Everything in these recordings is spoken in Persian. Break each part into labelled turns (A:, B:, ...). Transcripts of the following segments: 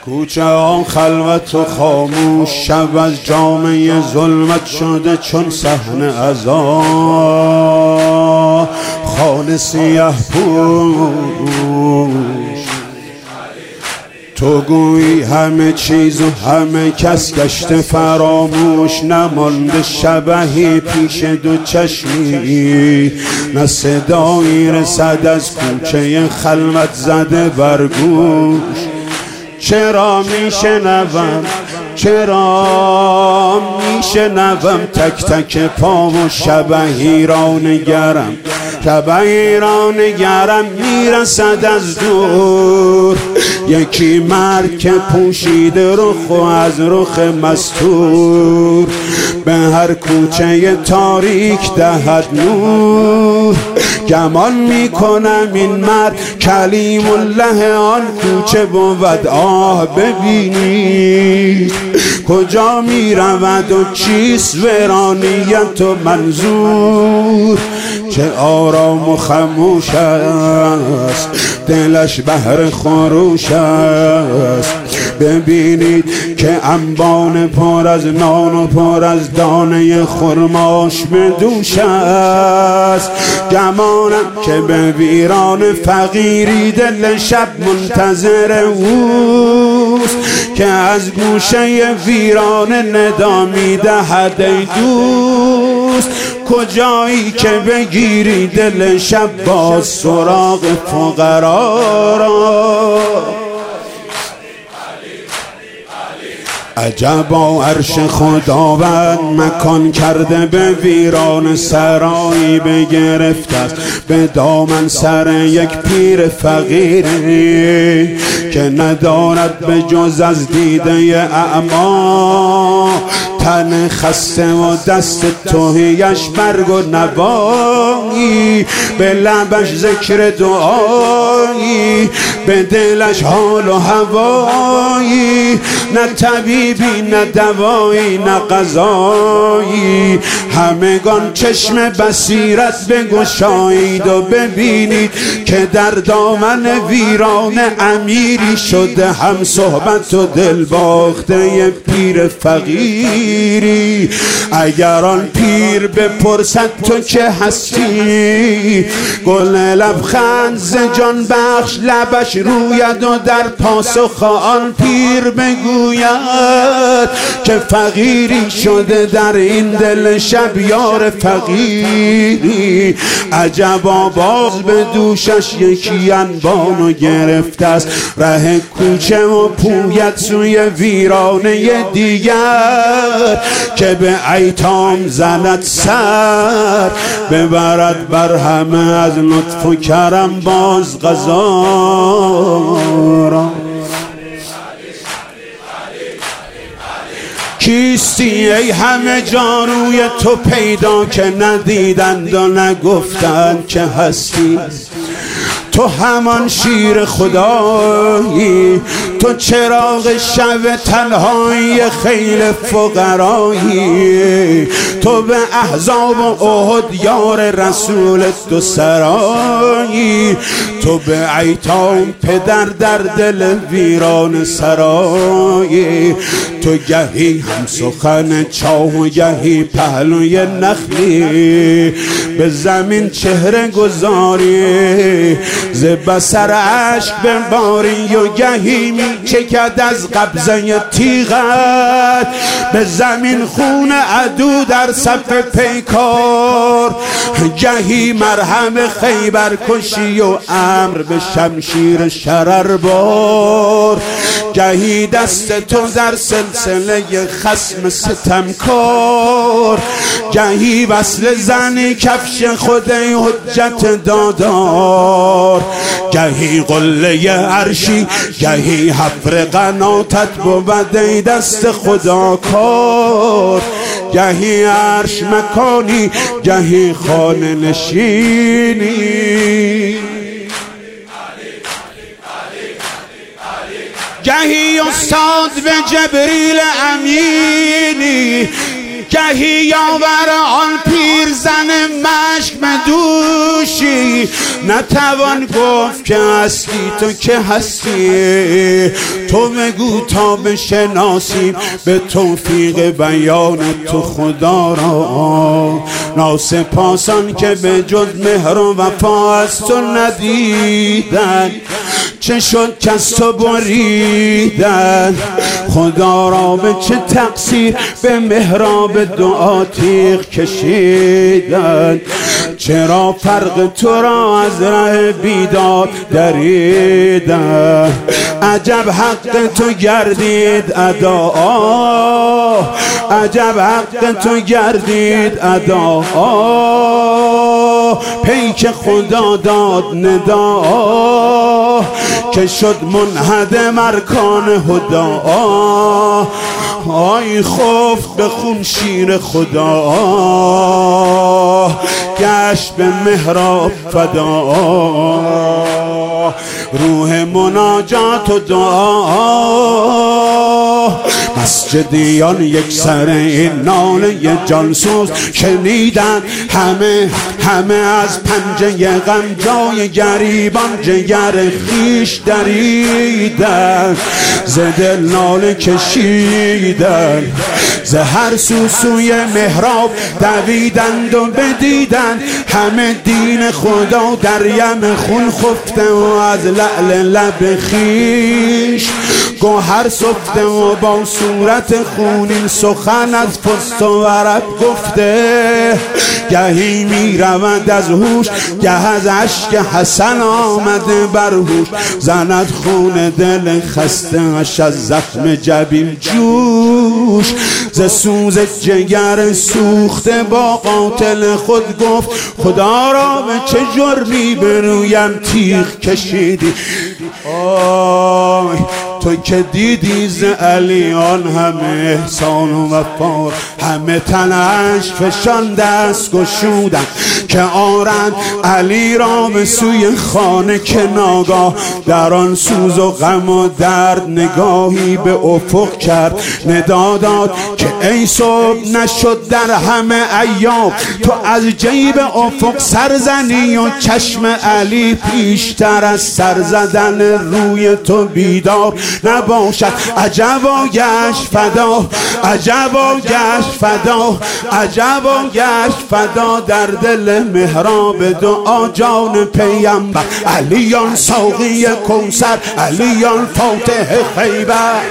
A: کوچه آن خلوت و خاموش، شب از جامعه ظلمت شده چون صحنه عذاب. خانه سیه پوش، تو گویی همه چیز و همه کس گشته فراموش. نمانده شبحی پیش دو چشمی، نه صدایی رسد از کوچه خلوت زده بر گوش. چرا میشنوم تک تک پا و شبحی را نگرم، شبحی را نگرم میرسد از دور. یکی مرد که پوشیده رخ و از رخ مستور، به هر کوچه تاریک دهد نور. گمان میکنم این مرد کلیم الله آن کوچه بود. آه ببینید کجا میرود و چیست ورانیت و منظور. چه آرام و خموش است، دلش بهر خروش است. ببینید که انبان پر از نان و پر از دانه خرماش به دوش است. گمانم که به ویران فقیری دل شب منتظر اوست، که از گوشه ویران ندا میدهد ای دوست. کجایی که بگیری دل شب باز سراغ فقرا را. عجبا عرش خداوند مکان کرده به ویران سرایی بگرفته است به دامن سر یک پیر فقیری، که ندارد به جز از دیده اعما تن خسته و دست توهیش برگ و نوایی. به لبش ذکر دعایی، به دلش حال و هوایی. نه طبیبی نه دوایی نه غذایی، همگان چشم بصیرت بگشایید و ببینید که در دامن ویران امیری شده هم صحبت و دل باخته پیر فقیری. اگر آن پیر بپرسد تو که هستی، گل لبخند ز جان بخش لبش روید و در پاسخ آن پیر بگوید که فقیری شده در این دل شب یار فقیری. عجبا باز به دوشش یکی انبانو گرفته است، ره کوچه و پویت سوی ویرانه دیگر، که به ایتام زند سر ببرد بر همه از لطف و کرم باز قضا را. کیستی ای همه جاروی تو پیدا که ندیدند و نگفتند که هستی؟ تو همان شیر خدایی، تو چراغ شب تنهایی خیل فقرایی. تو به احزاب و احد یار رسول دو سرایی. تو به ایتام پدر در دل ویران سرایی. تو گهی هم سخن چاه و گهی پهلوی نخلی، به زمین چهره گذاری ز بسر عشق بباری. و گهی می چکد از قبضه تیغت به زمین خون عدو در صف پیکار. گهی مرهم خیبر کشی و امر به شمشیر شرر بار. گهی دست تو در سلسله خصم ستمکار. گهی وصل زنی کفش خود حجت دادار. گهی قله عرشی گهی حفر قناتت بود ای دست خدا کار. گهی عرش مکانی گهی خانه نشینی. گهی استاد به جبریل امینی، گهی یاور آن پیرزن مشک مدوشی، نتوان گفت که هستی تو که هستی. تو بگو تا بشناسیم به توفیق بیان تو خدا را. ناسپاسان که به جز مهر و وفا از تو ندیدن، چه شد که از تو بریدن. خدا را به چه تقصیر به محراب دعا تیغ کشیدن. چرا فرق تو را از ره بیداد دریدن. عجب حق تو گردید ادا، عجب حق تو گردید ادا. پیک خدا داد ندا، که شد منهدم ارکان هدا. آی خوف به خون شیر خدا، گشت به محراب فدا. روح مناجات و دعا، مسجدیان یک سر این ناله جانسوز شنیدن. همه از پنجه غم جای گریبان جگر خیش دریدن. ز دل ناله کشیدن، ز هر سوی محراب دویدند و بدیدند. همه دین خدا در یم خون خفته و از لعل لب خیش گوهر سفته و با صورت خونین سخن از پست و ورق گفته. گهی می رود از هوش، گه از اشک حسن آمده بر هوش. زند خون دل خسته اش از زخم جبین جوش. ز سوز جگر سوخته با قاتل خود گفت، خدا را به چه جرمی به رویم تیغ کشیدی. آی تو که دیدی ز علیان همه احسان و وفا، همه تنش فشان دست گشودن که آرند علی را به سوی خانه. که ناگاه در آن سوز و غم و درد نگاهی به افق کرد. ندا داد که ای صبح نشد در همه ایام تو از جیب افق سرزنی و چشم علی پیشتر از سر زدن روی تو بیدار نباشد. عجبا گشت فدا، عجبا گشت فدا، عجبا گشت فدا در دل محراب دعا جان پیامبر. علیان ساقی کوثر، علیان فاتح خیبر،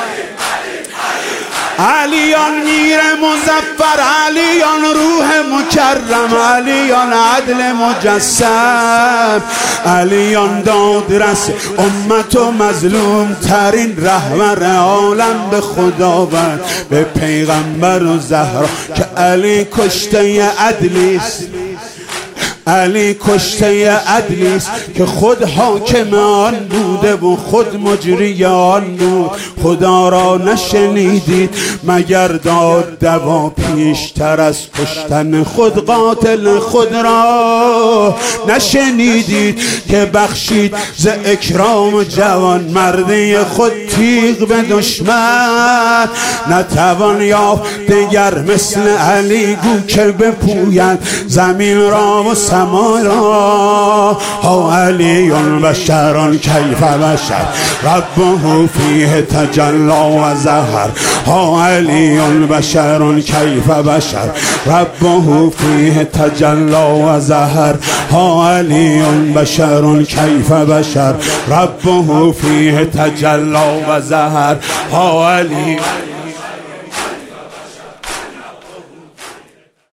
A: علیان میر مظفر، علیان روح مکرم، علیان عدل مجسم، علیان دادرس امت و مظلوم ترین رهبر عالم به خداوند به پیغمبر و زهرا. که علی کشته عدلیست، علی کشته عدلیست که خود حاکم آن بوده و خود مجری آن بود. خدا را نشنیدید مگر داد دوا پیشتر از کشتن خود قاتل خود را. نشنیدید که بخشید ز اکرام جوان مردی خود تیغ به دشمن. نتوان یافت دگر مثل علی گو که بپوید زمین را و سما را. ها علی بشر کیف بشر ربه فیه تجلی و ظهر. ها علی بشر کیف بشر ربه فیه تجلی و ظهر. ها علی بشر کیف بشر ربه فیه تجلی و ظهر. ها علی